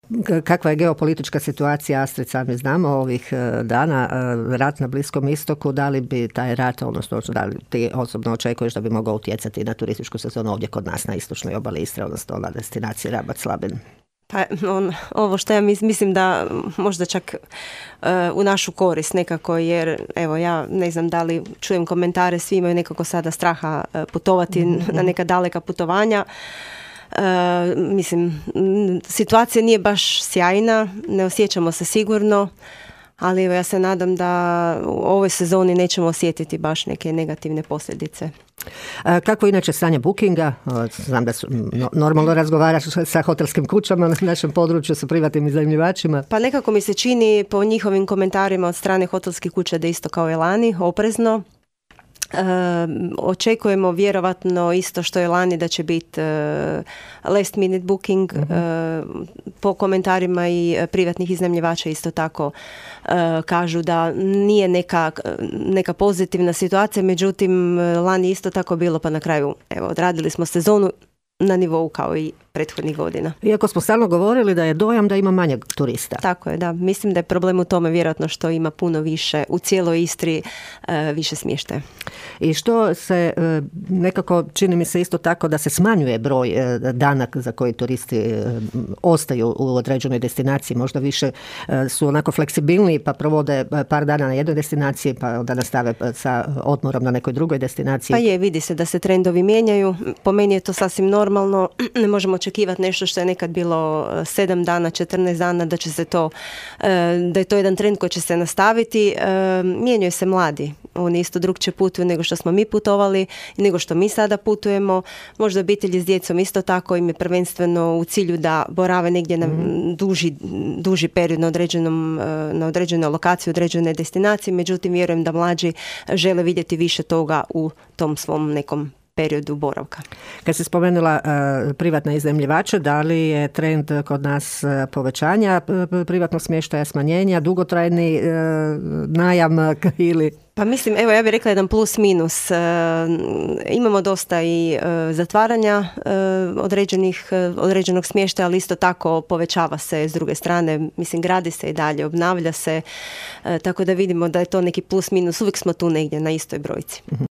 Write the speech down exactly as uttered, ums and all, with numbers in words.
kakva je geopolitička situacija, Astrid, sami znamo ovih dana, rat na Bliskom istoku, da li bi taj rat, odnosno da li ti osobno očekuješ da bi mogao utjecati na turističku sezonu ovdje kod nas na istočnoj obali Istre, odnosno na destinaciji Rabat Slabin? Pa on, ovo što ja mislim da možda čak uh, u našu korist nekako, jer evo ja ne znam da li čujem komentare, svi imaju nekako sada straha uh, putovati mm-hmm. na neka daleka putovanja. Uh, mislim, situacija nije baš sjajna, ne osjećamo se sigurno, ali evo ja se nadam da u ovoj sezoni nećemo osjetiti baš neke negativne posljedice. Kako inače stanje bookinga? Znam da su normalno razgovaraš sa hotelskim kućama na našem području, sa privatnim iznajmljivačima. Pa nekako mi se čini po njihovim komentarima od strane hotelskih kuća da isto kao i lani, oprezno. E, očekujemo vjerovatno isto što je lani da će biti e, last minute booking. Uh-huh. E, po komentarima i privatnih iznajmljivača isto tako e, kažu da nije neka, neka pozitivna situacija, međutim lani isto tako bilo, pa na kraju evo, odradili smo sezonu na nivou kao i prethodnih godina. Iako smo stalno govorili da je dojam da ima manje turista. Tako je, da. Mislim da je problem u tome vjerojatno što ima puno više, u cijeloj Istri e, više smještaja. I što se e, nekako čini mi se isto tako da se smanjuje broj e, dana za koji turisti e, ostaju u određenoj destinaciji. Možda više e, su onako fleksibilniji pa provode par dana na jednoj destinaciji pa onda nastave sa odmorom na nekoj drugoj destinaciji. Pa je, vidi se da se trendovi mijenjaju. Po meni je to sasvim normalno. Ne možemo očekivati nešto što je nekad bilo sedam dana, četrnaest dana, da će se to, da je to jedan trend koji će se nastaviti. Mijenjaju se mladi. Oni isto drugčije putuju nego što smo mi putovali, nego što mi sada putujemo. Možda obitelji s djecom isto tako im je prvenstveno u cilju da borave negdje na duži, duži period na, određenom, na određenoj lokaciji, određenoj destinaciji. Međutim, vjerujem da mlađi žele vidjeti više toga u tom svom nekom periodu boravka. Kad si spomenula uh, privatne iznajmljivače, da li je trend kod nas uh, povećanja uh, privatnog smještaja, smanjenja, dugotrajni uh, najam ili... Pa mislim, evo ja bih rekla jedan plus minus. E, imamo dosta i e, zatvaranja e, određenih, e, određenog smještaja, ali isto tako povećava se s druge strane. Mislim, gradi se i dalje, obnavlja se, e, tako da vidimo da je to neki plus minus. Uvijek smo tu negdje na istoj brojci.